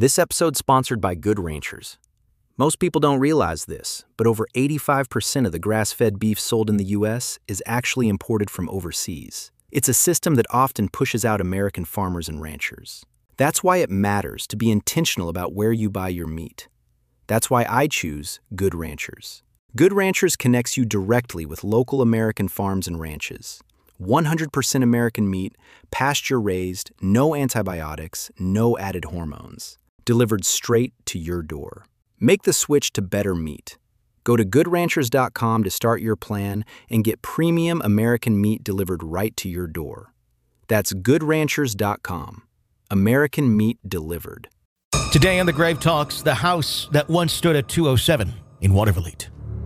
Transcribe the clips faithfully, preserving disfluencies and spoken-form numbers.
This episode's sponsored by Good Ranchers. Most people don't realize this, but over eighty-five percent of the grass-fed beef sold in the U S is actually imported from overseas. It's a system that often pushes out American farmers and ranchers. That's why it matters to be intentional about where you buy your meat. That's why I choose Good Ranchers. Good Ranchers connects you directly with local American farms and ranches. one hundred percent American meat, pasture-raised, no antibiotics, no added hormones. Delivered straight to your door. Make the switch to better meat. Go to good ranchers dot com to start your plan and get premium American meat delivered right to your door. That's good ranchers dot com. American meat delivered. Today on the Grave Talks, the house that once stood at two oh seven in Watervliet.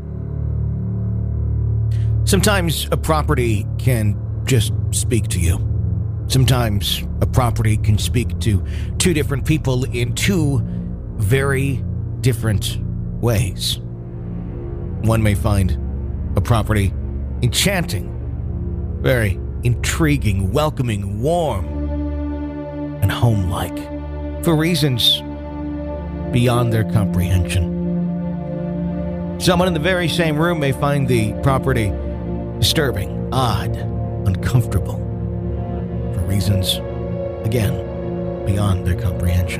Sometimes a property can just speak to you. Sometimes a property can speak to two different people in two very different ways. One may find a property enchanting, very intriguing, welcoming, warm, and home-like for reasons beyond their comprehension. Someone in the very same room may find the property disturbing, odd, uncomfortable, for reasons, again, beyond their comprehension.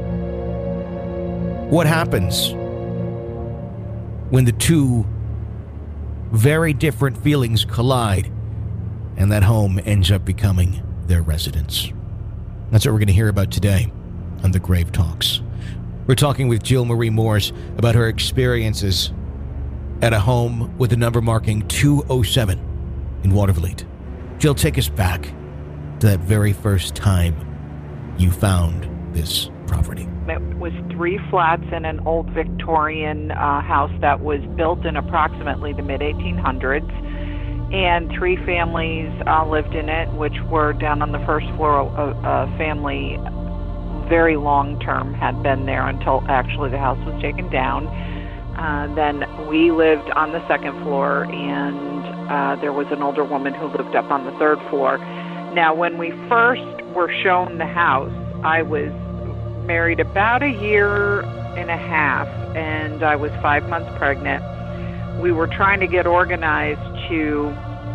What happens when the two very different feelings collide and that home ends up becoming their residence? That's what we're going to hear about today on The Grave Talks. We're talking with Jill Marie Morse about her experiences at a home with the number marking two oh seven in Watervliet. Jill, take us back to that very first time you found this property. It was three flats in an old Victorian uh, house that was built in approximately the mid eighteen hundreds, and three families uh, lived in it, which were down on the first floor. A, a family, very long-term, had been there until actually the house was taken down. Uh, then we lived on the second floor, and uh, there was an older woman who lived up on the third floor. Now, when we first were shown the house, I was married about a year and a half, and I was five months pregnant. We were trying to get organized to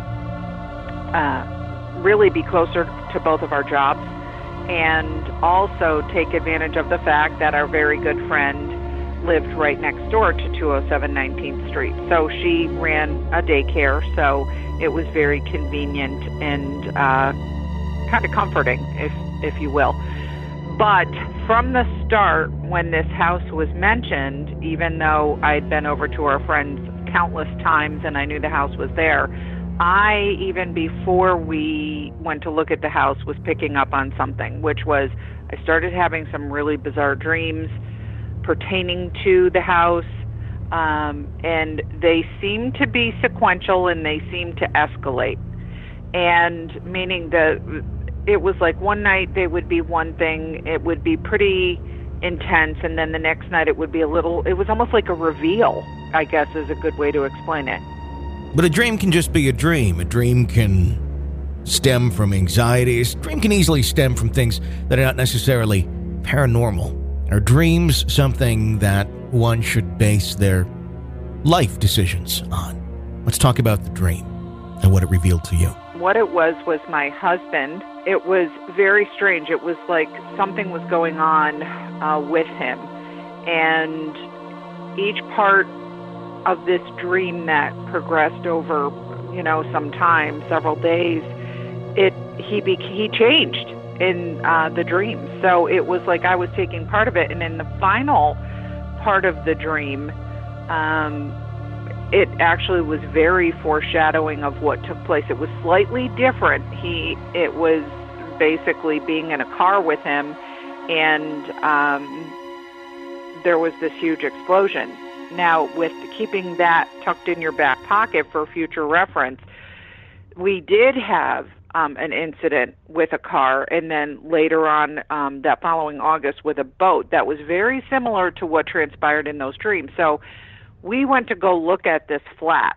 uh, really be closer to both of our jobs, and also take advantage of the fact that our very good friend lived right next door to two oh seven nineteenth Street. So she ran a daycare, so it was very convenient and uh, kind of comforting, if if you will. But from the start, when this house was mentioned, even though I'd been over to our friends countless times and I knew the house was there, I, even before we went to look at the house, was picking up on something, which was I started having some really bizarre dreams pertaining to the house, um, and they seem to be sequential and they seem to escalate. And meaning that it was like one night they would be one thing, it would be pretty intense, and then the next night it would be a little, it was almost like a reveal, I guess is a good way to explain it. But a dream can just be a dream. A dream can stem from anxiety. A dream can easily stem from things that are not necessarily paranormal. Are dreams something that one should base their life decisions on? Let's talk about the dream and what it revealed to you. What it was was my husband. It was very strange. It was like something was going on uh, with him. And each part of this dream that progressed over, you know, some time, several days, it he be, he changed in uh, the dream. So it was like I was taking part of it. And in the final part of the dream, um, it actually was very foreshadowing of what took place. It was slightly different. He, it was basically being in a car with him, and um, there was this huge explosion. Now, with keeping that tucked in your back pocket for future reference, we did have um, an incident with a car, and then later on um, that following August with a boat that was very similar to what transpired in those dreams. So we went to go look at this flat,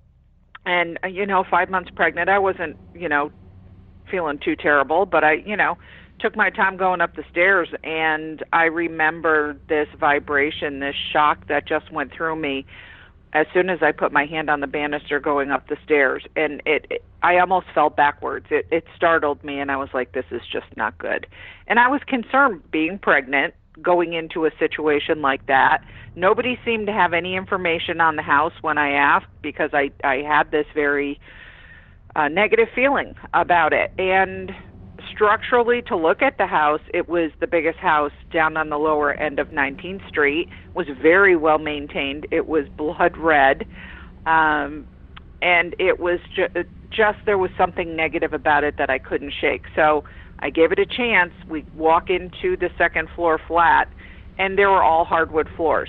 and, you know, five months pregnant, I wasn't, you know, feeling too terrible, but I, you know, took my time going up the stairs, and I remember this vibration, this shock that just went through me as soon as I put my hand on the banister going up the stairs. And it, it I almost fell backwards. It, it startled me, and I was like, this is just not good. And I was concerned, being pregnant, going into a situation like that. Nobody seemed to have any information on the house when I asked, because I, I had this very uh, negative feeling about it. And structurally, to look at the house, it was the biggest house down on the lower end of nineteenth Street, was very well maintained. It was blood red. Um, and it was ju- just, there was something negative about it that I couldn't shake. So I gave it a chance. We walk into the second floor flat, and there were all hardwood floors.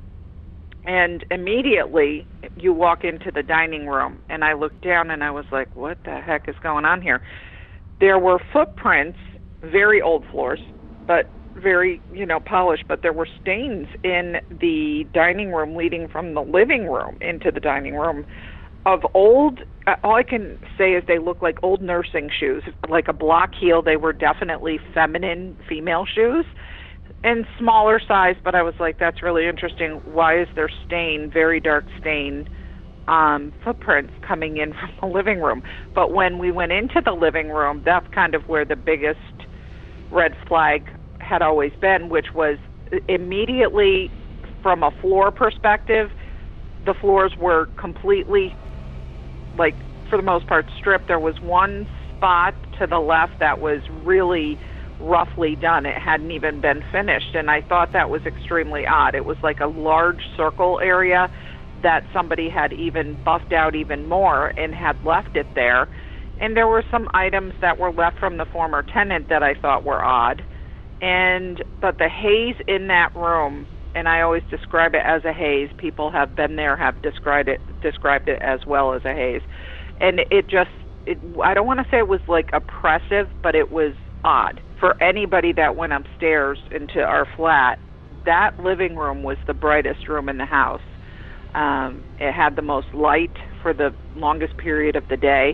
And immediately you walk into the dining room, and I looked down and I was like, what the heck is going on here? There were footprints, very old floors, but very, you know, polished, but there were stains in the dining room leading from the living room into the dining room of old, uh, all I can say is they look like old nursing shoes, like a block heel. They were definitely feminine female shoes and smaller size, but I was like, that's really interesting. Why is there stain, very dark stain, um, footprints coming in from the living room? But when we went into the living room, that's kind of where the biggest red flag had always been, which was immediately from a floor perspective, the floors were completely, like, for the most part, stripped. There was one spot to the left that was really roughly done. It hadn't even been finished, and I thought that was extremely odd. It was like a large circle area that somebody had even buffed out even more and had left it there. And there were some items that were left from the former tenant that I thought were odd. And but the haze in that room, and I always describe it as a haze. People have been there, have described it described it as well as a haze. And it just, it, I don't want to say it was like oppressive, but it was odd. For anybody that went upstairs into our flat, that living room was the brightest room in the house. Um, it had the most light for the longest period of the day.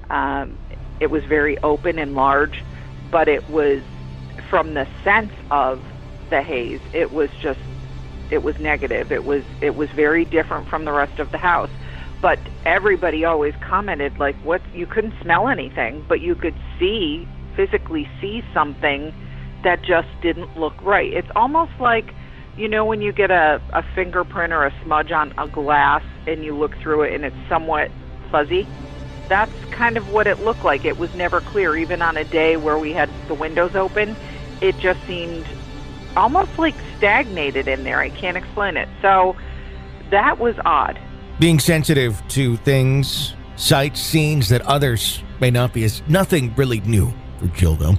Um, it was very open and large, but it was, from the sense of the haze, it was just, it was negative. It was, it was very different from the rest of the house. But everybody always commented, like, what, you couldn't smell anything, but you could see, physically see something that just didn't look right. It's almost like, you know, when you get a, a fingerprint or a smudge on a glass and you look through it and it's somewhat fuzzy. That's kind of what it looked like. It was never clear. Even on a day where we had the windows open, it just seemed almost like stagnated in there. I can't explain it. So that was odd. Being sensitive to things, sights, scenes that others may not be, is nothing really new for Jill, though.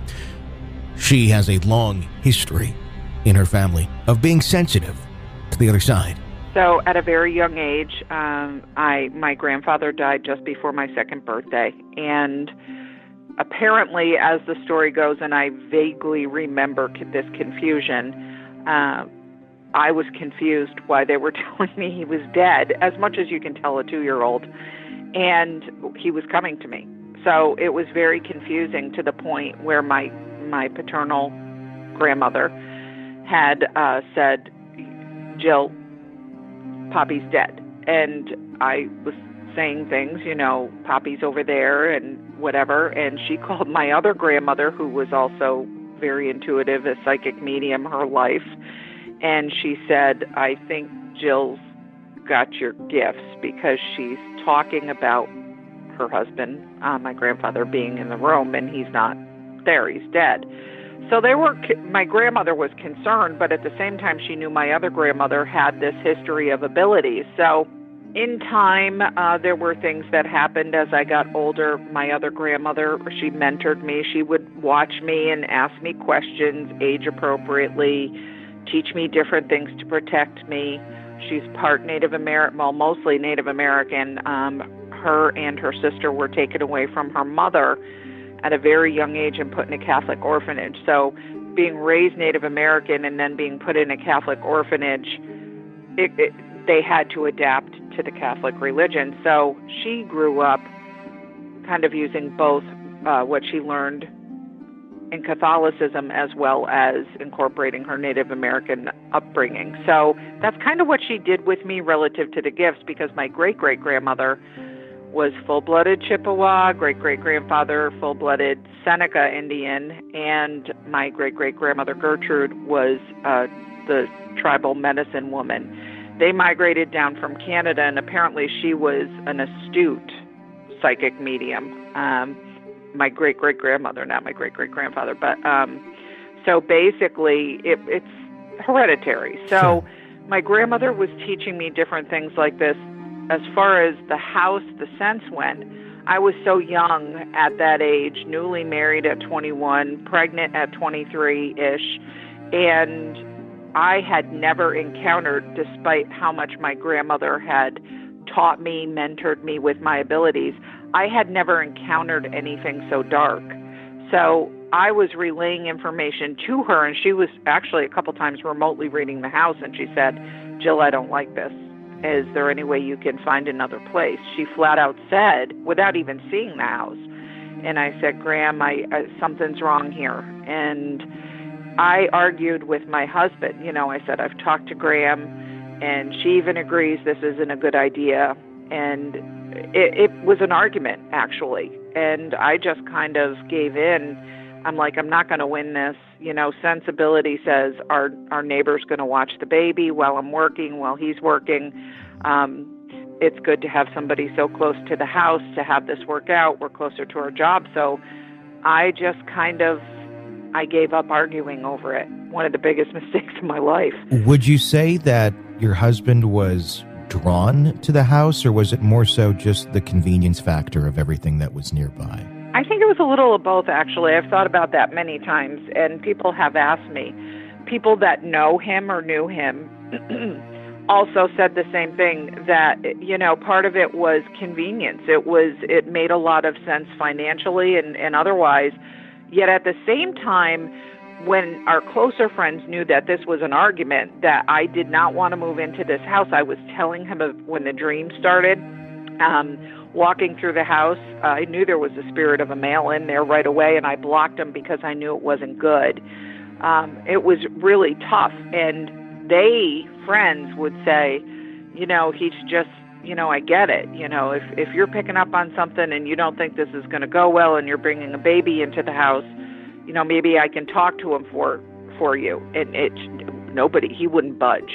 She has a long history in her family of being sensitive to the other side. So at a very young age, um, I my grandfather died just before my second birthday. And apparently, as the story goes, and I vaguely remember this confusion, uh, I was confused why they were telling me he was dead, as much as you can tell a two-year-old, and he was coming to me. So it was very confusing, to the point where my, my paternal grandmother had uh, said, Jill, Poppy's dead. And I was saying things, you know, Poppy's over there and whatever. And she called my other grandmother, who was also very intuitive, a psychic medium her life. And she said, I think Jill's got your gifts, because she's talking about her husband, uh, my grandfather, being in the room, and he's not there. He's dead. So they were, my grandmother was concerned, but at the same time, she knew my other grandmother had this history of abilities. So in time, uh, there were things that happened as I got older. My other grandmother, she mentored me. She would watch me and ask me questions age appropriately, teach me different things to protect me. She's part Native American, well, mostly Native American. Um, her and her sister were taken away from her mother at a very young age and put in a Catholic orphanage. So being raised Native American and then being put in a Catholic orphanage, it, it, they had to adapt to the Catholic religion. So she grew up kind of using both uh, what she learned in Catholicism as well as incorporating her Native American upbringing. So that's kind of what she did with me relative to the gifts, because my great-great-grandmother was full-blooded Chippewa, great-great-grandfather full-blooded Seneca Indian, and my great-great-grandmother Gertrude was uh, the tribal medicine woman. They migrated down from Canada, and apparently she was an astute psychic medium. Um, my great-great-grandmother, not my great-great-grandfather, but um, so basically it, it's hereditary. So Sure. My grandmother was teaching me different things like this. As far as the house, the sense went, I was so young at that age, newly married at twenty-one, pregnant at twenty-three-ish, and I had never encountered, despite how much my grandmother had taught me, mentored me with my abilities, I had never encountered anything so dark. So I was relaying information to her, and she was actually a couple times remotely reading the house, and she said, "Jill, I don't like this. Is there any way you can find another place?" She flat out said, without even seeing the house. And I said, "Graham, I, uh, something's wrong here." And I argued with my husband. You know, I said, "I've talked to Graham, and she even agrees this isn't a good idea." And it, it was an argument, actually. And I just kind of gave in. I'm like, I'm not going to win this. You know, sensibility says our our neighbor's going to watch the baby while I'm working, while he's working. Um, it's good to have somebody so close to the house to have this work out. We're closer to our job. So I just kind of, I gave up arguing over it. One of the biggest mistakes of my life. Would you say that your husband was drawn to the house, or was it more so just the convenience factor of everything that was nearby? I think it was a little of both, actually. I've thought about that many times, and people have asked me. People that know him or knew him also said the same thing, that, you know, part of it was convenience. It was, it made a lot of sense financially and, and otherwise. Yet at the same time, when our closer friends knew that this was an argument, that I did not want to move into this house, I was telling him of when the dream started. Um, walking through the house, uh, I knew there was a spirit of a male in there right away, and I blocked him because I knew it wasn't good. Um, it was really tough, and they, friends, would say, you know, he's just, you know, I get it. You know, if, if you're picking up on something and you don't think this is going to go well and you're bringing a baby into the house, you know, maybe I can talk to him for for you. And it, nobody, he wouldn't budge.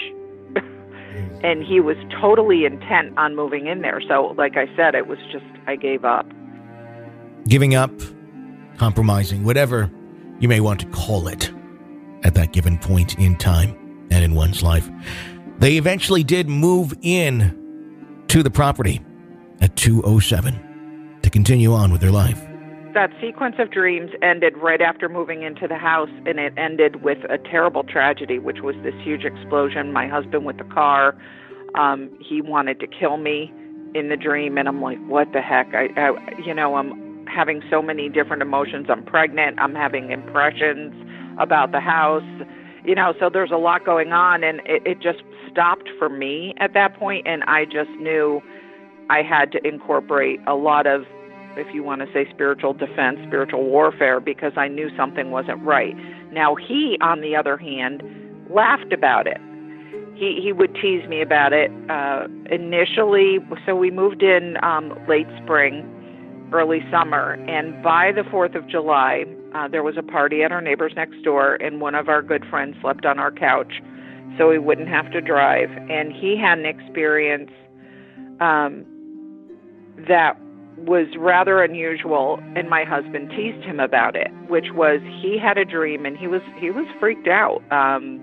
And he was totally intent on moving in there. So, like I said, it was just, I gave up. Giving up, compromising, whatever you may want to call it at that given point in time and in one's life. They eventually did move in to the property at two oh seven to continue on with their life. That sequence of dreams ended right after moving into the house, and it ended with a terrible tragedy, which was this huge explosion. My husband with the car, um, he wanted to kill me in the dream, and I'm like, what the heck? I, I, you know, I'm having so many different emotions. I'm pregnant. I'm having impressions about the house, you know, so there's a lot going on, and it, it just stopped for me at that point, and I just knew I had to incorporate a lot of, if you want to say spiritual defense, spiritual warfare, because I knew something wasn't right. Now, he, on the other hand, laughed about it. He he would tease me about it uh, initially. So we moved in um, late spring, early summer, and by the fourth of July, uh, there was a party at our neighbor's next door, and one of our good friends slept on our couch so he wouldn't have to drive. And he had an experience um, that was rather unusual, and my husband teased him about it, which was he had a dream, and he was he was freaked out, um,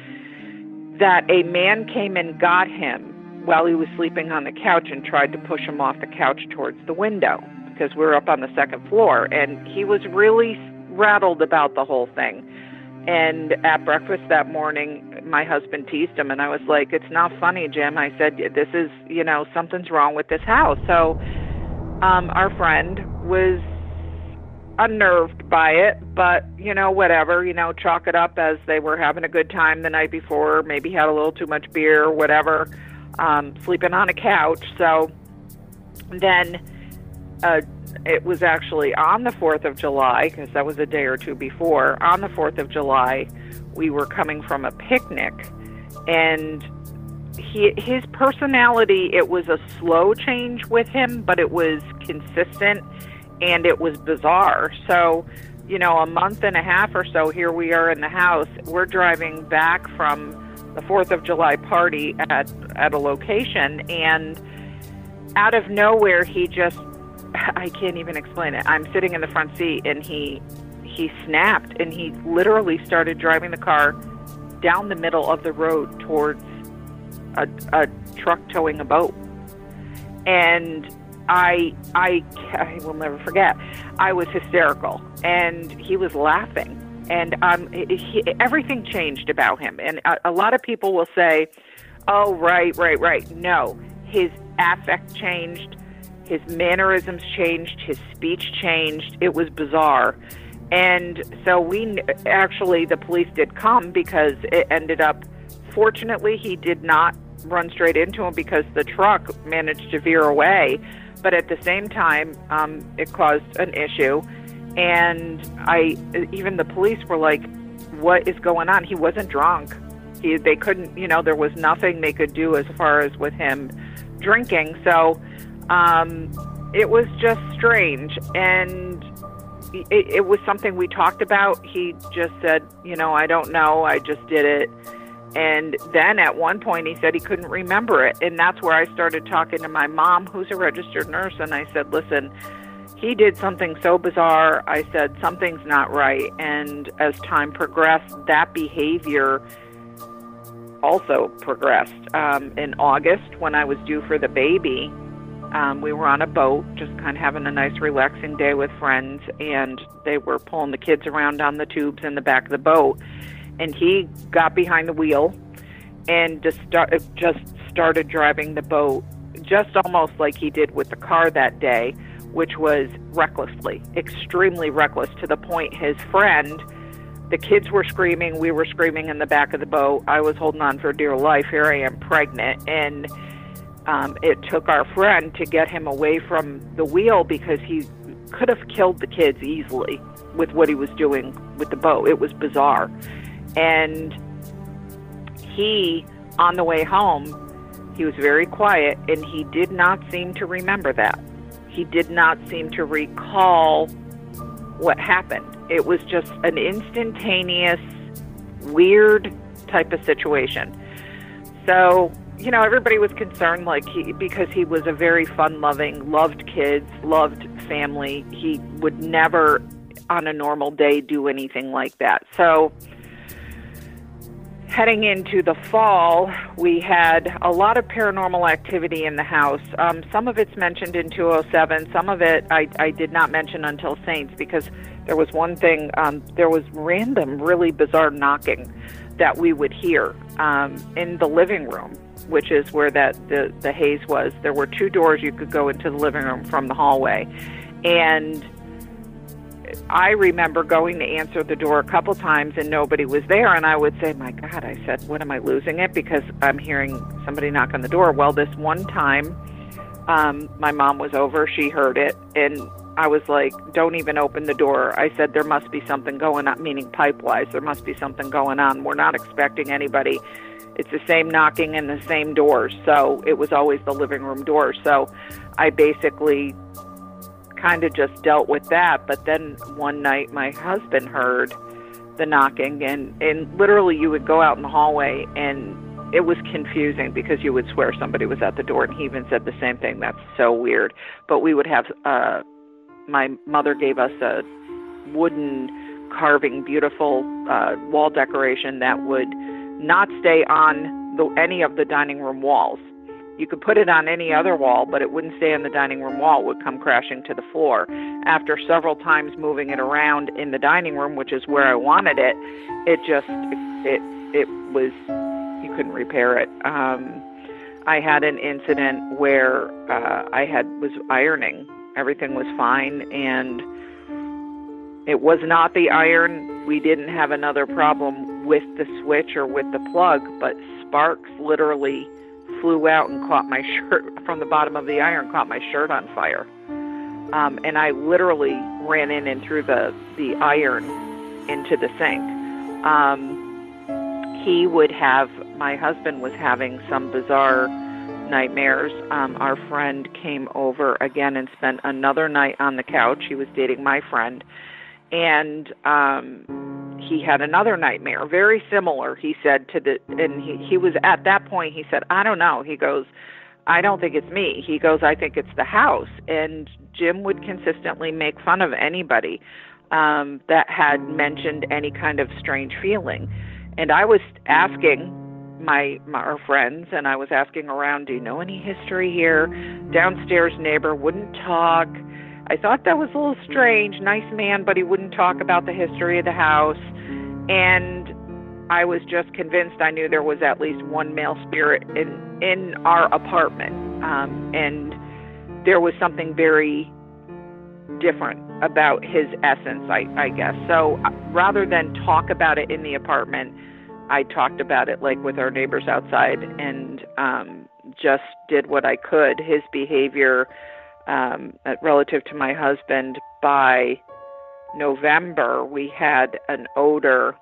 that a man came and got him while he was sleeping on the couch and tried to push him off the couch towards the window, because we were up on the second floor, and he was really rattled about the whole thing. And at breakfast that morning, my husband teased him, and I was like, it's not funny, Jim. I said, this is, you know, something's wrong with this house. So Um, our friend was unnerved by it, but, you know, whatever, you know, chalk it up as they were having a good time the night before, maybe had a little too much beer, whatever, um, sleeping on a couch. So then uh, it was actually on the fourth of July, because that was a day or two before. On the fourth of July, we were coming from a picnic, and he, his personality, it was a slow change with him, but it was consistent, and it was bizarre. So, you know, a month and a half or so, here we are in the house. We're driving back from the fourth of July party at, at a location, and out of nowhere, he just, I can't even explain it. I'm sitting in the front seat, and he he snapped, and he literally started driving the car down the middle of the road towards a, a truck towing a boat. And I, I, I will never forget, I was hysterical, and he was laughing. And um, he, everything changed about him. And a, a lot of people will say, oh, right, right, right. No, his affect changed. His mannerisms changed. His speech changed. It was bizarre. And so we actually, the police did come, because it ended up, fortunately, he did not run straight into him, because the truck managed to veer away. But at the same time, um, it caused an issue. And I, even the police were like, what is going on? He wasn't drunk. He, they couldn't, you know, there was nothing they could do as far as with him drinking. So um, it was just strange. And it, it was something we talked about. He just said, you know, I don't know. I just did it. And then at one point he said he couldn't remember it. And that's where I started talking to my mom, who's a registered nurse. And I said, listen, he did something so bizarre. I said, something's not right. And as time progressed, that behavior also progressed. Um, in August, when I was due for the baby, um, we were on a boat, just kind of having a nice relaxing day with friends. And they were pulling the kids around on the tubes in the back of the boat. And he got behind the wheel and just, start, just started driving the boat, just almost like he did with the car that day, which was recklessly, extremely reckless, to the point his friend, the kids were screaming, we were screaming in the back of the boat. I was holding on for dear life. Here I am pregnant. And um, it took our friend to get him away from the wheel, because he could have killed the kids easily with what he was doing with the boat. It was bizarre. And he, on the way home, he was very quiet, and he did not seem to remember that. He did not seem to recall what happened. It was just an instantaneous, weird type of situation. So, you know, everybody was concerned, like, he, because he was a very fun-loving, loved kids, loved family. He would never, on a normal day, do anything like that. So, heading into the fall, we had a lot of paranormal activity in the house. Um, some of it's mentioned in two oh seven. Some of it I, I did not mention until Saints, because there was one thing, um, there was random, really bizarre knocking that we would hear um, in the living room, which is where that the, the haze was. There were two doors you could go into the living room from the hallway. And I remember going to answer the door a couple times and nobody was there, and I would say, my God, I said, what am I losing it? Because I'm hearing somebody knock on the door. Well, this one time, um, my mom was over, she heard it, and I was like, don't even open the door. I said, there must be something going on, meaning pipe-wise, there must be something going on. We're not expecting anybody. It's the same knocking and the same doors, so it was always the living room door. So I basically kind of just dealt with that. But then one night my husband heard the knocking, and, and literally you would go out in the hallway and it was confusing because you would swear somebody was at the door, and he even said the same thing. That's so weird. But we would have, uh, my mother gave us a wooden carving, beautiful uh, wall decoration that would not stay on the, any of the dining room walls. You could put it on any other wall, but it wouldn't stay on the dining room wall. It would come crashing to the floor. After several times moving it around in the dining room, which is where I wanted it, it just, it, it was, you couldn't repair it. Um, I had an incident where uh, I had was ironing. Everything was fine, and it was not the iron. We didn't have another problem with the switch or with the plug, but sparks literally flew out and caught my shirt from the bottom of the iron, caught my shirt on fire. Um, and I literally ran in and threw the, the iron into the sink. Um, he would have, my husband was having some bizarre nightmares. Um, our friend came over again and spent another night on the couch. He was dating my friend. And um, he had another nightmare, very similar, he said, to the, and he, he was at that point, he said, I don't know. He goes, I don't think it's me. He goes, I think it's the house. And Jim would consistently make fun of anybody um, that had mentioned any kind of strange feeling. And I was asking my, my our friends, and I was asking around, do you know any history here? Downstairs neighbor wouldn't talk. I thought that was a little strange. Nice man, but he wouldn't talk about the history of the house. And I was just convinced I knew there was at least one male spirit in, in our apartment. Um, and there was something very different about his essence, I, I guess. So rather than talk about it in the apartment, I talked about it like with our neighbors outside, and um, just did what I could. His behavior um, relative to my husband, by November, we had an odor.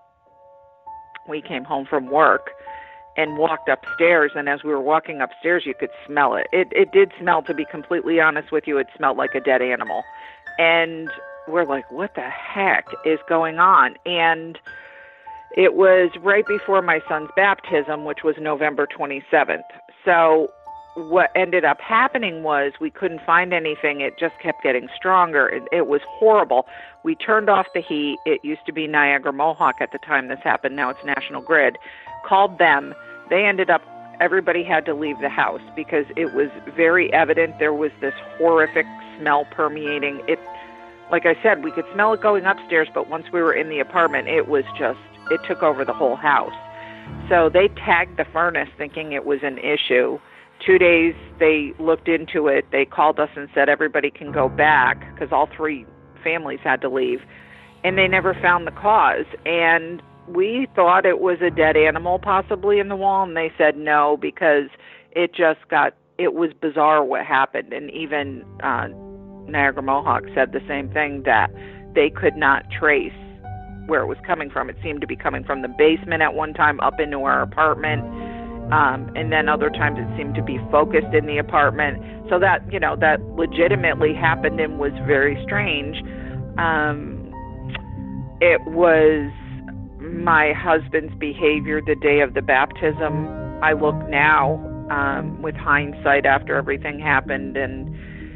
We came home from work and walked upstairs, and as we were walking upstairs, you could smell it. It it did smell, to be completely honest with you, it smelled like a dead animal. And we're like, what the heck is going on? And it was right before my son's baptism, which was November twenty-seventh. So what ended up happening was we couldn't find anything. It just kept getting stronger. It, it was horrible. We turned off the heat. It used to be Niagara Mohawk at the time this happened. Now it's National Grid. Called them. They ended up, everybody had to leave the house because it was very evident there was this horrific smell permeating. It, like I said, we could smell it going upstairs, but once we were in the apartment, it was just, it took over the whole house. So they tagged the furnace thinking it was an issue. Two days, they looked into it. They called us and said everybody can go back because all three families had to leave. And they never found the cause. And we thought it was a dead animal possibly in the wall. And they said no, because it just got, it was bizarre what happened. And even uh, Niagara Mohawk said the same thing, that they could not trace where it was coming from. It seemed to be coming from the basement at one time up into our apartment. Um, and then other times it seemed to be focused in the apartment. So that, you know, that legitimately happened and was very strange. Um, it was my husband's behavior the day of the baptism. I look now um, with hindsight after everything happened, and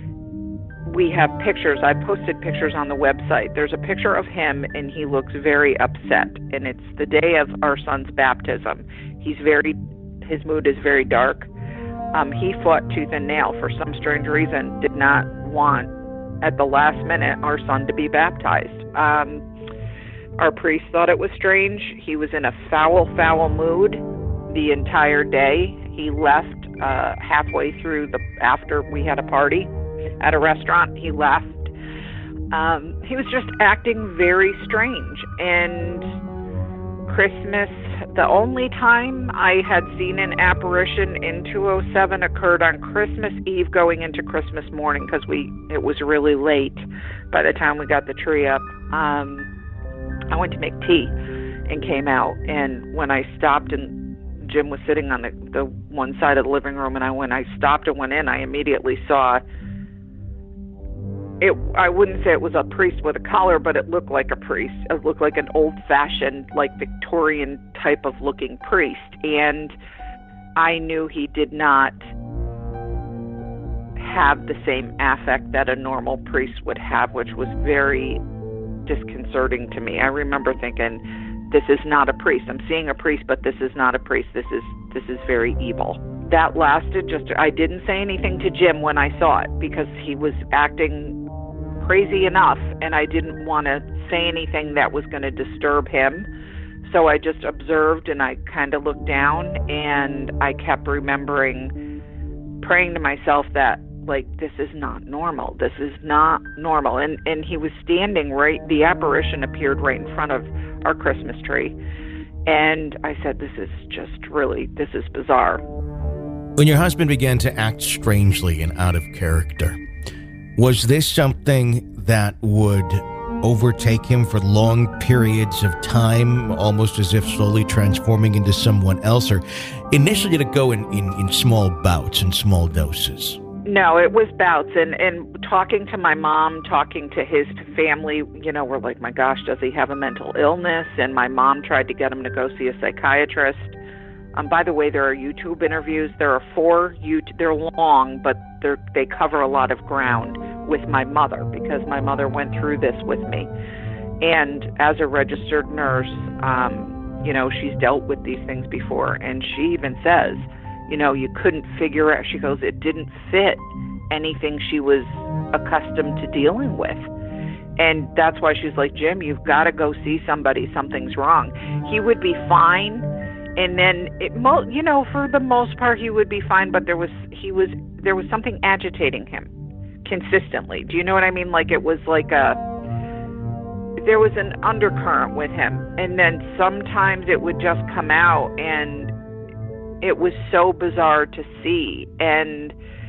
we have pictures. I posted pictures on the website. There's a picture of him, and he looks very upset. And it's the day of our son's baptism. He's very, his mood is very dark. Um, he fought tooth and nail for some strange reason, did not want, at the last minute, our son to be baptized. Um, our priest thought it was strange. He was in a foul, foul mood the entire day. He left uh, halfway through the, after we had a party at a restaurant. He left. Um, he was just acting very strange. And Christmas, the only time I had seen an apparition in two oh seven occurred on Christmas Eve going into Christmas morning, because we it was really late by the time we got the tree up. Um, I went to make tea and came out, and when I stopped, and Jim was sitting on the, the one side of the living room, and I when I stopped and went in, I immediately saw it. I wouldn't say it was a priest with a collar, but it looked like a priest. It looked like an old-fashioned, like Victorian type of looking priest, and I knew he did not have the same affect that a normal priest would have, which was very disconcerting to me. I remember thinking, this is not a priest. I'm seeing a priest, but this is not a priest. This is this is very evil. That lasted just, I didn't say anything to Jim when I saw it, because he was acting crazy enough, and I didn't want to say anything that was going to disturb him. So I just observed, and I kind of looked down, and I kept remembering praying to myself that, like, this is not normal. This is not normal. And and he was standing right, the apparition appeared right in front of our Christmas tree. And I said, this is just really, this is bizarre. When your husband began to act strangely and out of character, Was this something that would overtake him for long periods of time, almost as if slowly transforming into someone else, or initially to go in, in, in small bouts and small doses? No, it was bouts. And, and talking to my mom, talking to his family, you know, we're like, my gosh, does he have a mental illness? And my mom tried to get him to go see a psychiatrist. Um, by the way, there are YouTube interviews. There are four. YouTube, they're long, but they're, they cover a lot of ground with my mother, because my mother went through this with me. And as a registered nurse, um, you know, she's dealt with these things before. And she even says, you know, you couldn't figure out, she goes, it didn't fit anything she was accustomed to dealing with. And that's why she's like, Jim, you've got to go see somebody. Something's wrong. He would be fine. And then, it, mo- you know, for the most part, he would be fine. But there was, he was, there was something agitating him consistently. Do you know what I mean? Like, it was like a, there was an undercurrent with him. And then sometimes it would just come out, and it was so bizarre to see. And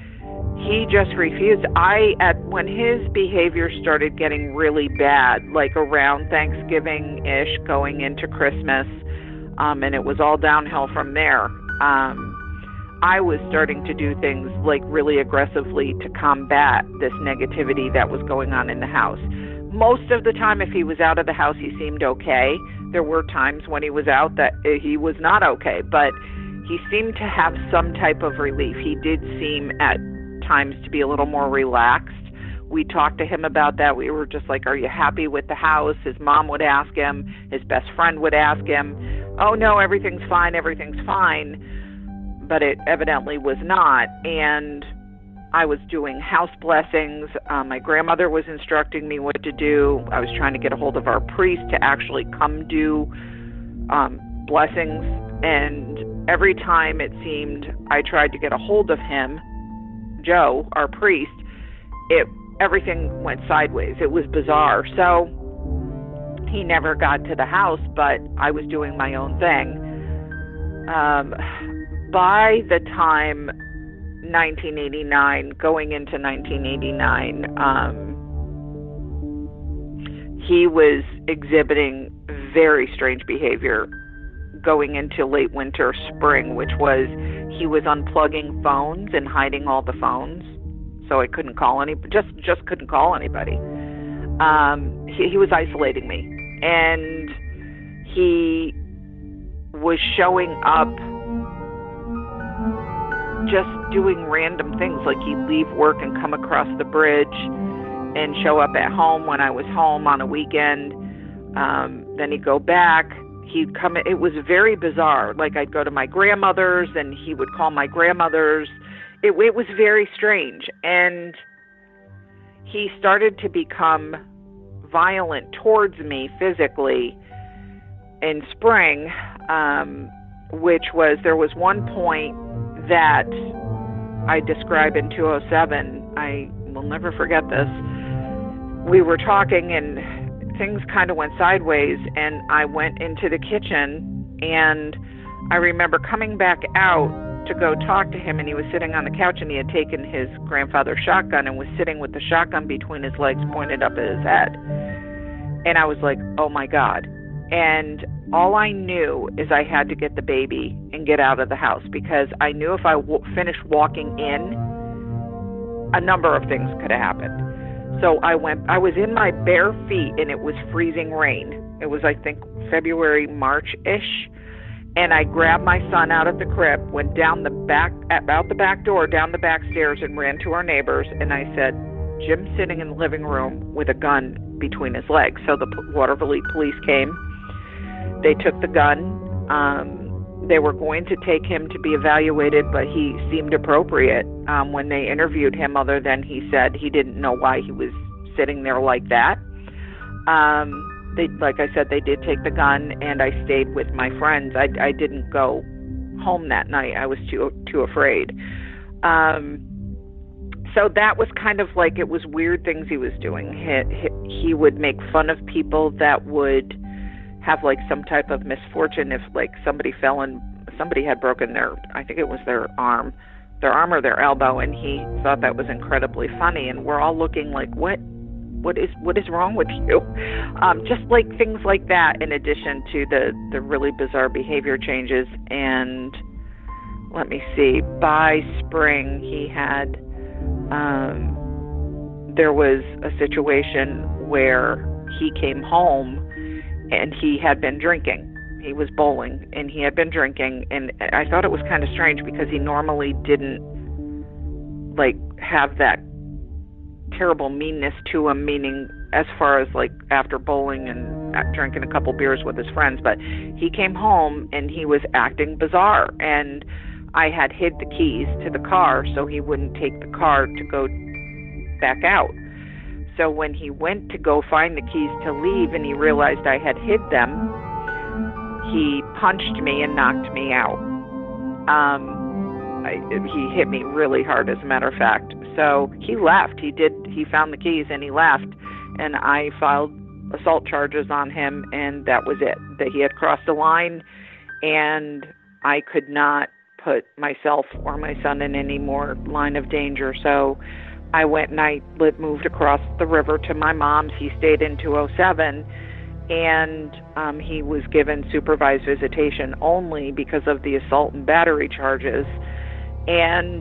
he just refused. I, at when his behavior started getting really bad, like around Thanksgiving-ish, going into Christmas, um, and it was all downhill from there, um, I was starting to do things like really aggressively to combat this negativity that was going on in the house. Most of the time, if he was out of the house, he seemed okay. There were times when he was out that he was not okay, but he seemed to have some type of relief. He did seem at times to be a little more relaxed. We talked to him about that. We were just like, are you happy with the house? His mom would ask him. His best friend would ask him, oh, no, everything's fine, everything's fine. But it evidently was not. And I was doing house blessings. Um, my grandmother was instructing me what to do. I was trying to get a hold of our priest to actually come do um, blessings. And every time it seemed I tried to get a hold of him, Joe, our priest, it everything went sideways. It was bizarre. So he never got to the house, but I was doing my own thing. Um, by the time nineteen eighty-nine, going into nineteen eighty-nine, um, he was exhibiting very strange behavior going into late winter, spring, which was he was unplugging phones and hiding all the phones, so I couldn't call any, just just couldn't call anybody. Um, he, he was isolating me, and he was showing up, just doing random things, like he'd leave work and come across the bridge and show up at home when I was home on a weekend. Um, then he'd go back. He'd come, it was very bizarre. Like, I'd go to my grandmother's and he would call my grandmother's. It, it was very strange. And he started to become violent towards me physically in spring, um, which was, there was one point that I describe in two oh seven. I will never forget this. We were talking and things kind of went sideways, and I went into the kitchen, and I remember coming back out to go talk to him, and he was sitting on the couch, and he had taken his grandfather's shotgun and was sitting with the shotgun between his legs pointed up at his head. And I was like, oh my God. And all I knew is I had to get the baby and get out of the house, because I knew if I w- finished walking in, a number of things could have happened. So I went, I was in my bare feet, and it was freezing rain. It was, I think, February, March-ish. And I grabbed my son out of the crib, went down the back, out the back door, down the back stairs, and ran to our neighbors. And I said, Jim's sitting in the living room with a gun between his legs. So the Waterville police came. They took the gun. Um, they were going to take him to be evaluated, but he seemed appropriate um, when they interviewed him, other than he said he didn't know why he was sitting there like that. Um, they, like I said, they did take the gun, and I stayed with my friends. I, I didn't go home that night. I was too too afraid. Um, so that was kind of like, it was weird things he was doing. He, he, he would make fun of people that would have like some type of misfortune. If like somebody fell and somebody had broken their, I think it was their arm, their arm or their elbow, and he thought that was incredibly funny. And we're all looking like, what, what is, what is wrong with you? Um, just like things like that, in addition to the, the really bizarre behavior changes. And let me see, by spring, he had, um, there was a situation where he came home and he had been drinking. He was bowling and he had been drinking, and I thought it was kind of strange because he normally didn't like have that terrible meanness to him, meaning as far as like after bowling and drinking a couple beers with his friends, but he came home and he was acting bizarre, and I had hid the keys to the car so he wouldn't take the car to go back out. So when he went to go find the keys to leave and he realized I had hid them, he punched me and knocked me out. Um, I, he hit me really hard, as a matter of fact. So he left. He did. He found the keys and he left. And I filed assault charges on him, and that was it. That he had crossed the line, and I could not put myself or my son in any more line of danger. So I went and I moved across the river to my mom's. He stayed in two oh seven. And um, he was given supervised visitation only because of the assault and battery charges. And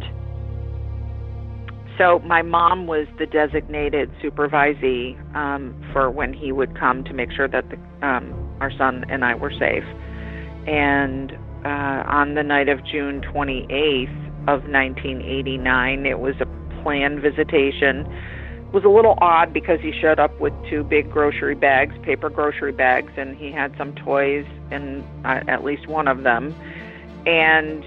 so my mom was the designated supervisee um, for when he would come to make sure that the, um, our son and I were safe. And uh, on the night of June twenty-eighth of nineteen eighty-nine, it was a planned visitation. Was a little odd because he showed up with two big grocery bags, paper grocery bags, and he had some toys in uh, at least one of them. And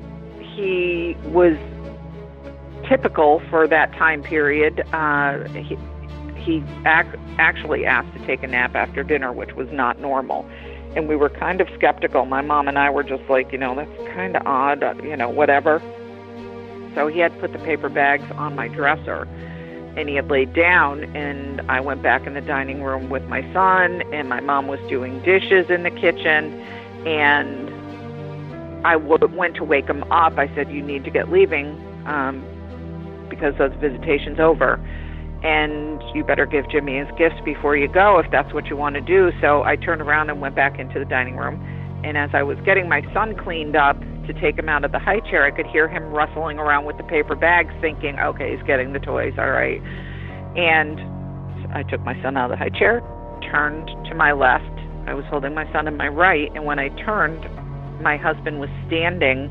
he was typical for that time period. Uh, he he ac- actually asked to take a nap after dinner, which was not normal. And we were kind of skeptical. My mom and I were just like, you know, that's kind of odd, uh, you know, whatever. So he had put the paper bags on my dresser. And he had laid down, and I went back in the dining room with my son, and my mom was doing dishes in the kitchen, and I w- went to wake him up. I said, you need to get leaving um, because the visitation's over, and you better give Jimmy his gifts before you go if that's what you want to do. So I turned around and went back into the dining room, and as I was getting my son cleaned up to take him out of the high chair, I could hear him rustling around with the paper bags, thinking, okay, he's getting the toys, all right. And I took my son out of the high chair, turned to my left. I was holding my son in my right, and when I turned, my husband was standing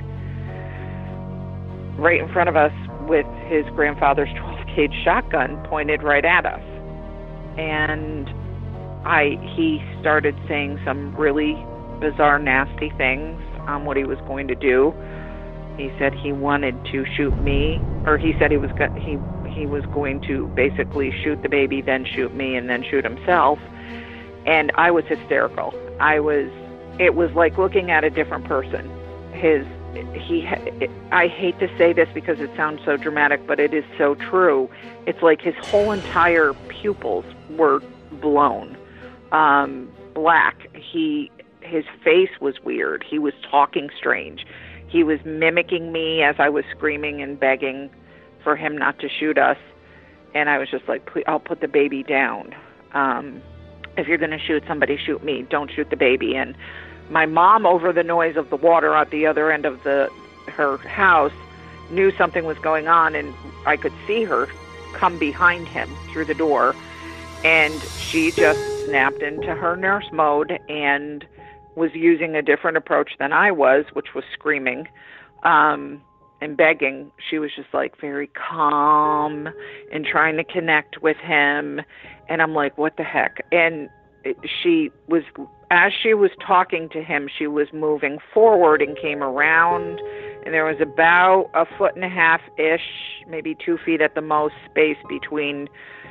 right in front of us with his grandfather's twelve gauge shotgun pointed right at us. And I he started saying some really bizarre, nasty things on what he was going to do. He said he wanted to shoot me, or he said he was go- he he was going to basically shoot the baby, then shoot me, and then shoot himself. And I was hysterical. I was. It was like looking at a different person. His he. It, I hate to say this because it sounds so dramatic, but it is so true. It's like his whole entire pupils were blown, um, black. He. His face was weird. He was talking strange. He was mimicking me as I was screaming and begging for him not to shoot us. And I was just like, please, I'll put the baby down. Um, if you're going to shoot somebody, shoot me. Don't shoot the baby. And my mom, over the noise of the water at the other end of the her house, knew something was going on, and I could see her come behind him through the door. And she just snapped into her nurse mode and was using a different approach than I was, which was screaming um, and begging. She was just like very calm and trying to connect with him. And I'm like, what the heck? And she was, as she was talking to him, she was moving forward and came around. And there was about a foot and a half-ish, maybe two feet at the most, space between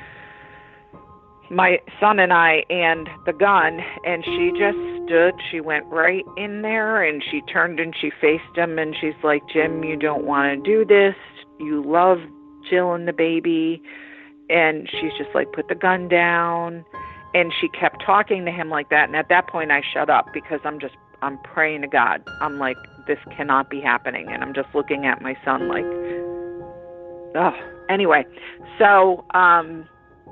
my son and I and the gun, and she just stood. She went right in there, and she turned and she faced him, and she's like, Jim, you don't want to do this. You love Jill and the baby. And she's just like, put the gun down. And she kept talking to him like that. And at that point, I shut up because I'm just, I'm praying to God. I'm like, this cannot be happening. And I'm just looking at my son like, oh, anyway. So um,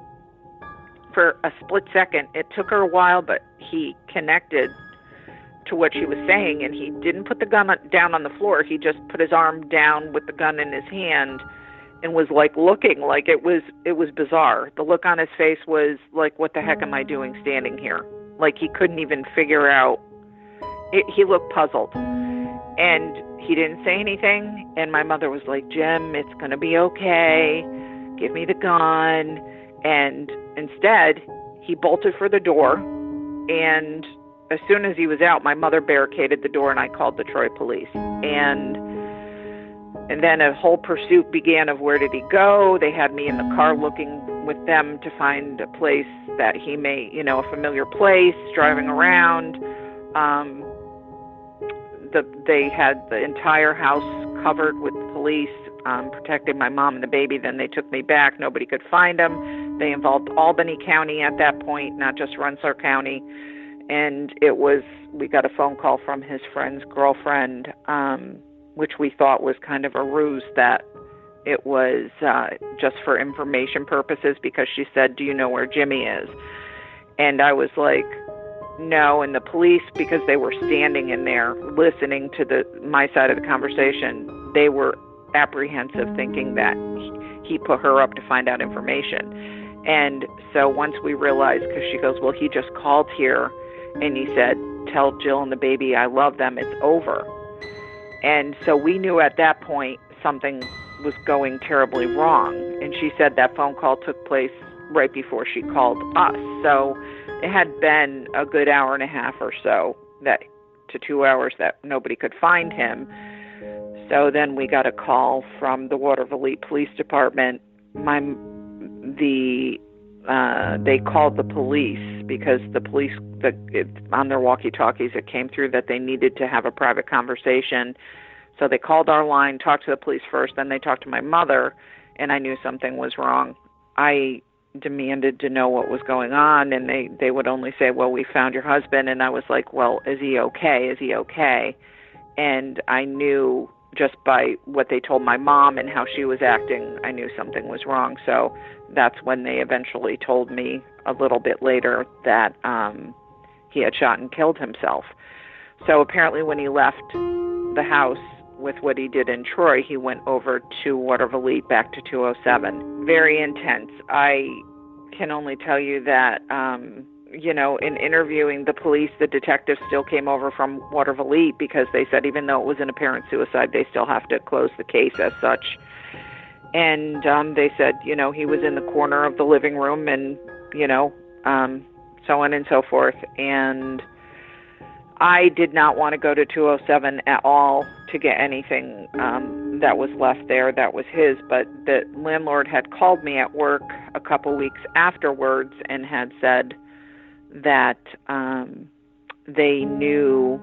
for a split second, it took her a while, but he connected to what she was saying, and he didn't put the gun down on the floor. He just put his arm down with the gun in his hand and was like looking like it was, it was bizarre. The look on his face was like, what the heck am I doing standing here? Like he couldn't even figure out. It, he looked puzzled, and he didn't say anything. And my mother was like, Jim, it's going to be okay. Give me the gun. And instead, he bolted for the door. And as soon as he was out, my mother barricaded the door, and I called the Troy police. And and then a whole pursuit began of where did he go. They had me in the car looking with them to find a place that he may, you know, a familiar place, driving around. Um, the, they had the entire house covered with police, um, protecting my mom and the baby. Then they took me back. Nobody could find him. They involved Albany County at that point, not just Rensselaer County. And it was, we got a phone call from his friend's girlfriend, um, which we thought was kind of a ruse, that it was uh, just for information purposes, because she said, do you know where Jimmy is? And I was like, no. And the police, because they were standing in there listening to the my side of the conversation, they were apprehensive, thinking that he put her up to find out information. And so once we realized, because she goes, well, he just called here and he said, tell Jill and the baby I love them, it's over. And so we knew at that point something was going terribly wrong. And she said that phone call took place right before she called us. So it had been a good hour and a half or so, that to two hours that nobody could find him. So then we got a call from the Waterville Police Department. My the uh, they called the police because the police, the, it, on their walkie-talkies, it came through that they needed to have a private conversation. So they called our line, talked to the police first, then they talked to my mother, and I knew something was wrong. I demanded to know what was going on, and they, they would only say, well, we found your husband. And I was like, well, is he okay? Is he okay? And I knew just by what they told my mom and how she was acting, I knew something was wrong. So that's when they eventually told me a little bit later that um, he had shot and killed himself. So apparently when he left the house with what he did in Troy, he went over to Waterville, back to two oh seven. Very intense. I can only tell you that, um, you know, in interviewing the police, the detectives still came over from Waterville because they said even though it was an apparent suicide, they still have to close the case as such. And um, they said, you know, he was in the corner of the living room and, you know, um, so on and so forth. And I did not want to go to two oh seven at all to get anything um, that was left there that was his, but the landlord had called me at work a couple weeks afterwards and had said that um, they knew,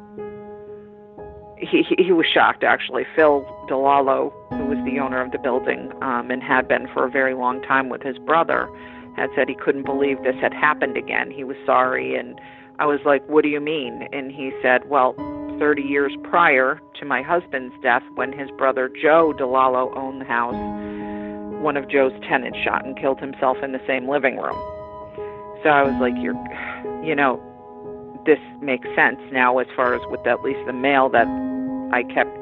he, he was shocked actually. Phil DeLallo, who was the owner of the building um, and had been for a very long time with his brother, had said he couldn't believe this had happened again. He was sorry, and I was like, what do you mean? And he said, well, thirty years prior to my husband's death, when his brother Joe DeLallo owned the house, one of Joe's tenants shot and killed himself in the same living room. So I was like, you're, you know, this makes sense now as far as with at least the mail that I kept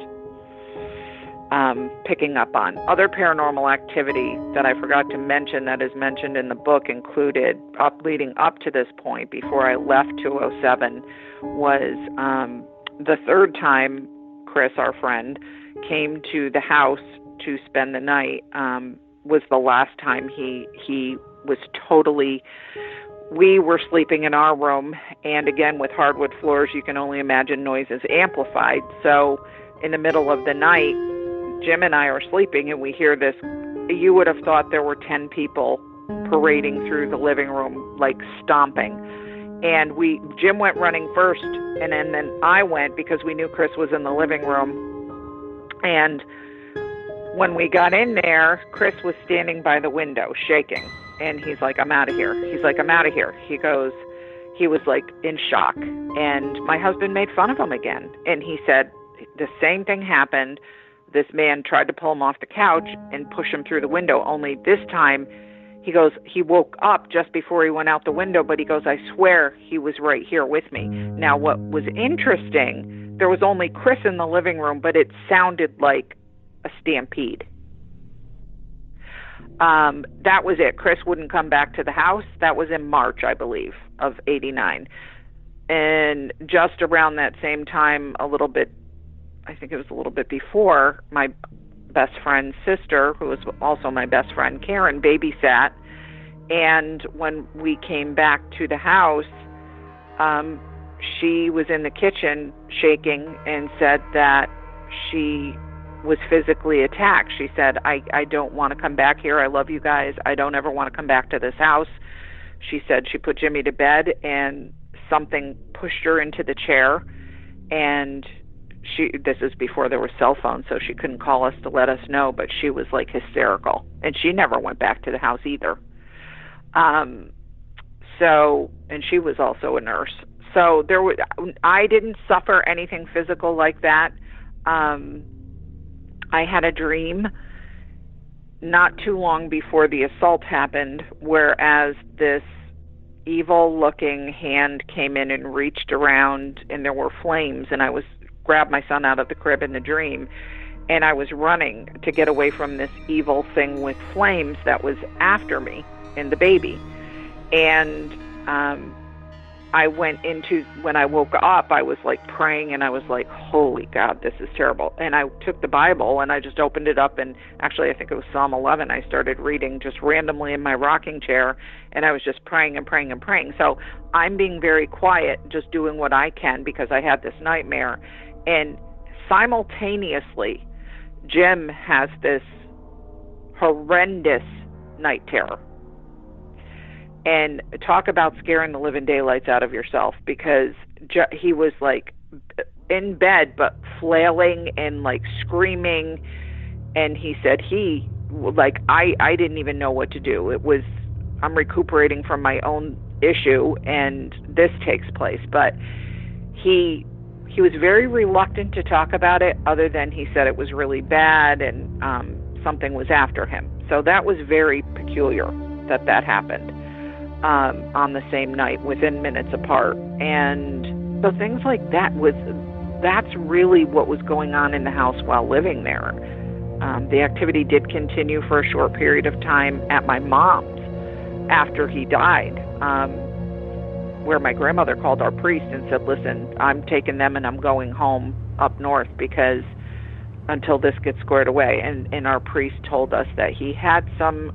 um, picking up on. Other paranormal activity that I forgot to mention that is mentioned in the book included, up leading up to this point, before I left two oh seven, was um, the third time Chris, our friend, came to the house to spend the night, um, was the last time he he was totally... We were sleeping in our room, and again, with hardwood floors, you can only imagine noise is amplified. So in the middle of the night, Jim and I are sleeping, and we hear this. You would have thought there were ten people parading through the living room, like stomping. And we, Jim went running first, and then, then I went because we knew Chris was in the living room. And when we got in there, Chris was standing by the window, shaking. And he's like, I'm out of here. He's like, I'm out of here. He goes, he was like in shock. And my husband made fun of him again. And he said, the same thing happened. This man tried to pull him off the couch and push him through the window, only this time he goes, he woke up just before he went out the window, but he goes, I swear he was right here with me. Now, what was interesting, there was only Chris in the living room, but it sounded like a stampede. Um, that was it. Chris wouldn't come back to the house. That was in March, I believe, of eighty-nine. And just around that same time, a little bit, I think it was a little bit before, my best friend's sister, who was also my best friend, Karen, babysat. And when we came back to the house, um, she was in the kitchen shaking and said that she was physically attacked. She said, I, I don't want to come back here. I love you guys. I don't ever want to come back to this house. She said she put Jimmy to bed and something pushed her into the chair, and she, this is before there were cell phones, so she couldn't call us to let us know, but she was like hysterical, and she never went back to the house either. Um, so, and she was also a nurse. So there was, I didn't suffer anything physical like that. Um, I had a dream not too long before the assault happened, whereas this evil-looking hand came in and reached around, and there were flames, and I was grabbed my son out of the crib in the dream, and I was running to get away from this evil thing with flames that was after me and the baby. And um, I went into, when I woke up, I was like praying, and I was like, holy God, this is terrible. And I took the Bible and I just opened it up, and actually I think it was Psalm eleven. I started reading just randomly in my rocking chair, and I was just praying and praying and praying. So I'm being very quiet, just doing what I can, because I had this nightmare. And simultaneously, Jim has this horrendous night terror. And talk about scaring the living daylights out of yourself, because ju- he was like in bed, but flailing and like screaming. And he said he, like, I, I didn't even know what to do. It was, I'm recuperating from my own issue, and this takes place. But he, he was very reluctant to talk about it, other than he said it was really bad and um, something was after him. So that was very peculiar that that happened. Um, on the same night, within minutes apart. And so things like that was, that's really what was going on in the house while living there. Um, the activity did continue for a short period of time at my mom's after he died, um, where my grandmother called our priest and said, listen, I'm taking them and I'm going home up north, because until this gets squared away. And, and our priest told us that he had some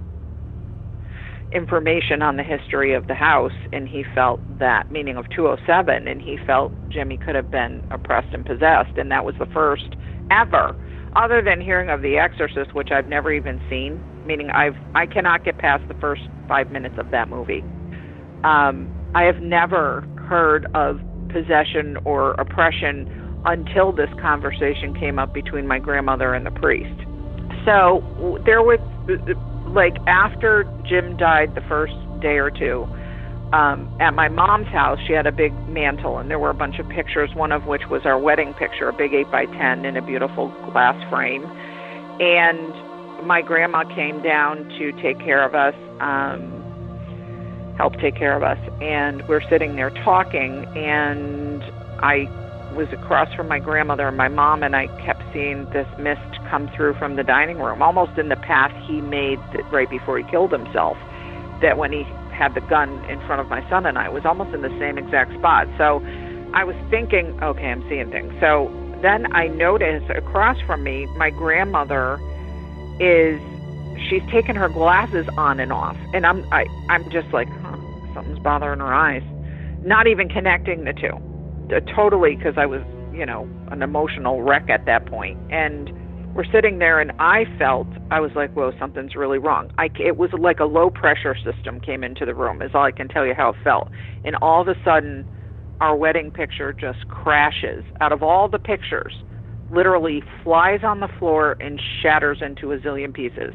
information on the history of the house, and he felt that, meaning of two oh seven, and he felt Jimmy could have been oppressed and possessed, and that was the first ever, other than hearing of The Exorcist, which I've never even seen, meaning I've I cannot get past the first five minutes of that movie. Um, I have never heard of possession or oppression until this conversation came up between my grandmother and the priest. So there was, like, after Jim died the first day or two, um, at my mom's house, she had a big mantle, and there were a bunch of pictures, one of which was our wedding picture, a big eight by ten in a beautiful glass frame. And my grandma came down to take care of us, um, help take care of us, and we're sitting there talking, and I was across from my grandmother and my mom, and I kept seeing this mist come through from the dining room, almost in the path he made right before he killed himself, that when he had the gun in front of my son and I, it was almost in the same exact spot. So I was thinking, okay, I'm seeing things. So then I noticed across from me, my grandmother is, she's taken her glasses on and off, and I'm I, I'm just like, huh, something's bothering her eyes, not even connecting the two. Totally, because I was, you know, an emotional wreck at that point. And we're sitting there, and I felt, I was like, whoa, something's really wrong. I, it was like a low-pressure system came into the room, is all I can tell you how it felt. And all of a sudden, our wedding picture just crashes. Out of all the pictures, literally flies on the floor and shatters into a zillion pieces.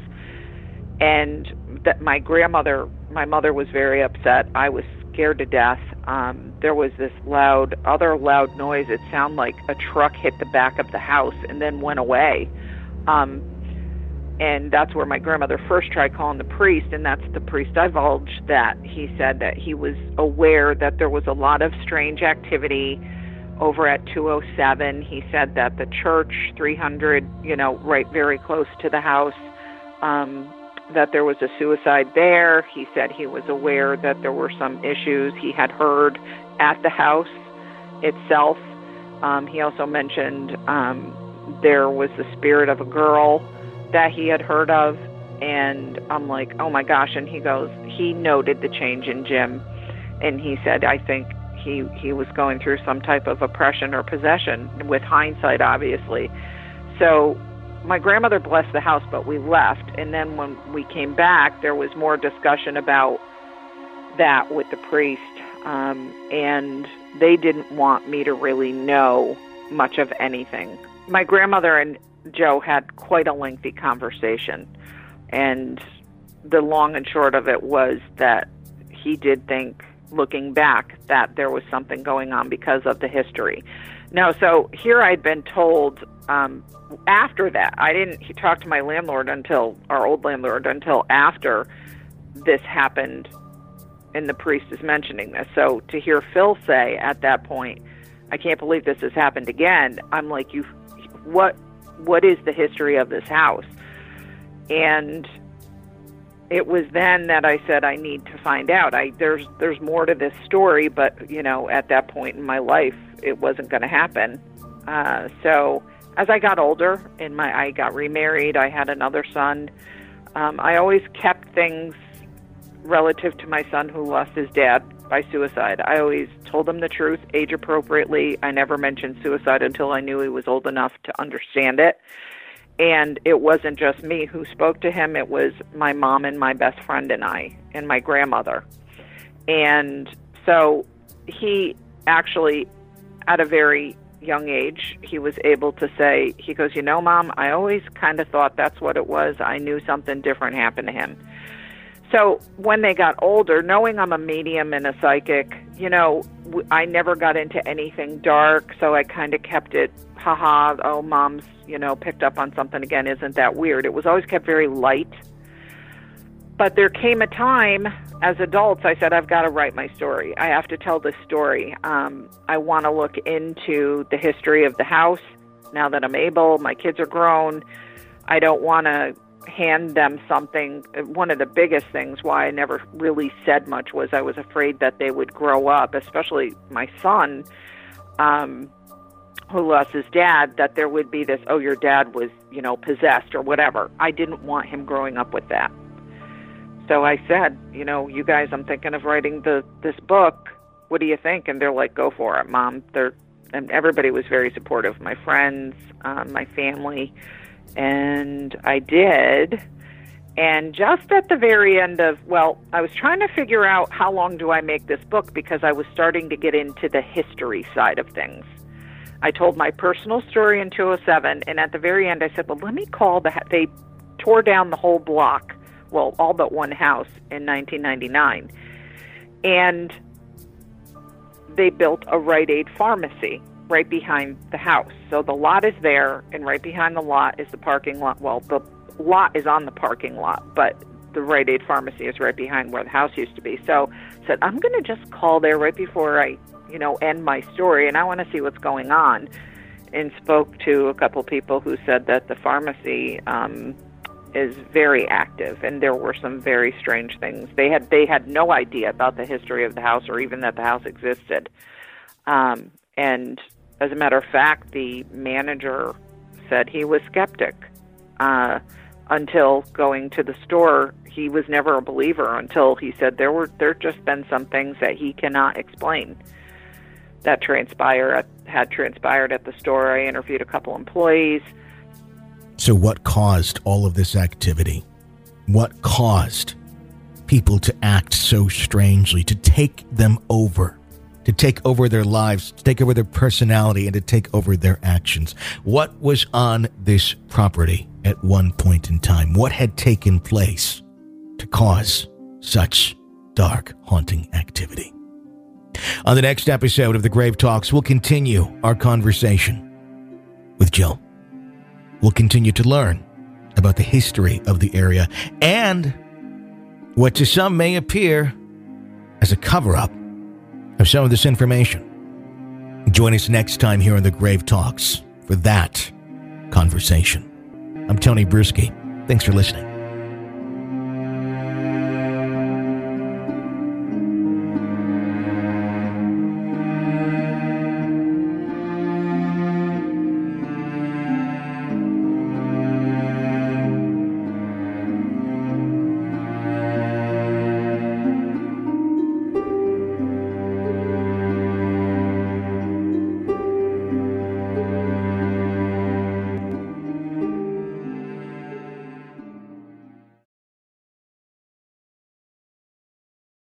And that my grandmother, my mother was very upset. I was scared to death. Um, there was this loud, other loud noise. It sounded like a truck hit the back of the house and then went away. Um, and that's where my grandmother first tried calling the priest, and that's the priest divulged that he said that he was aware that there was a lot of strange activity over at two oh seven. He said that the church, three hundred, you know, right very close to the house, um, that there was a suicide there. He said he was aware that there were some issues he had heard at the house itself. Um, he also mentioned um, there was the spirit of a girl that he had heard of. And I'm like, oh my gosh. And he goes, he noted the change in Jim. And he said, I think he, he was going through some type of oppression or possession, with hindsight, obviously. So my grandmother blessed the house, but we left. And then when we came back, there was more discussion about that with the priest. Um, and they didn't want me to really know much of anything. My grandmother and Joe had quite a lengthy conversation. And the long and short of it was that he did think, looking back, that there was something going on because of the history. No, so here I'd been told, um, after that, I didn't talk to my landlord until, our old landlord, until after this happened, and the priest is mentioning this. So to hear Phil say at that point, I can't believe this has happened again, I'm like, you, what, what is the history of this house? And it was then that I said, I need to find out. I there's there's more to this story, but you know, at that point in my life, it wasn't going to happen. Uh, so as I got older, and my I got remarried, I had another son. Um, I always kept things relative to my son who lost his dad by suicide. I always told him the truth, age appropriately. I never mentioned suicide until I knew he was old enough to understand it. And it wasn't just me who spoke to him. It was my mom and my best friend and I and my grandmother. And so he actually, at a very young age, he was able to say, he goes, you know, Mom, I always kind of thought that's what it was. I knew something different happened to him. So when they got older, knowing I'm a medium and a psychic, you know, I never got into anything dark. So I kind of kept it, haha, oh, Mom's, you know, picked up on something again. Isn't that weird? It was always kept very light. But there came a time as adults, I said, I've got to write my story. I have to tell this story. Um, I want to look into the history of the house now that I'm able. My kids are grown. I don't want to hand them something. One of the biggest things why I never really said much was I was afraid that they would grow up, especially my son, um, who lost his dad, that there would be this, oh, your dad was, you know, possessed or whatever. I didn't want him growing up with that. So I said, you know, you guys, I'm thinking of writing the this book. What do you think? And they're like, go for it, Mom. They're, and everybody was very supportive. My friends, um, my family. And I did. And just at the very end of, well, I was trying to figure out how long do I make this book, because I was starting to get into the history side of things. I told my personal story in two oh seven, and at the very end I said, well, let me call the, they tore down the whole block, well, all but one house in nineteen ninety-nine. And they built a Rite Aid pharmacy right behind the house. So the lot is there, and right behind the lot is the parking lot. Well, the lot is on the parking lot, but the Rite Aid pharmacy is right behind where the house used to be. So I said, I'm going to just call there right before I, you know, end my story, and I want to see what's going on. And spoke to a couple people who said that the pharmacy um, is very active, and there were some very strange things. They had they had no idea about the history of the house, or even that the house existed. Um, and as a matter of fact, the manager said he was skeptic uh, until going to the store. He was never a believer until he said there were there just been some things that he cannot explain that transpired had transpired at the store. I interviewed a couple employees. So what caused all of this activity? What caused people to act so strangely, to take them over, to take over their lives, to take over their personality, and to take over their actions? What was on this property at one point in time? What had taken place to cause such dark, haunting activity? On the next episode of The Grave Talks, we'll continue our conversation with Jill. We'll continue to learn about the history of the area and what to some may appear as a cover-up of some of this information. Join us next time here on The Grave Talks for that conversation. I'm Tony Bruschi. Thanks for listening.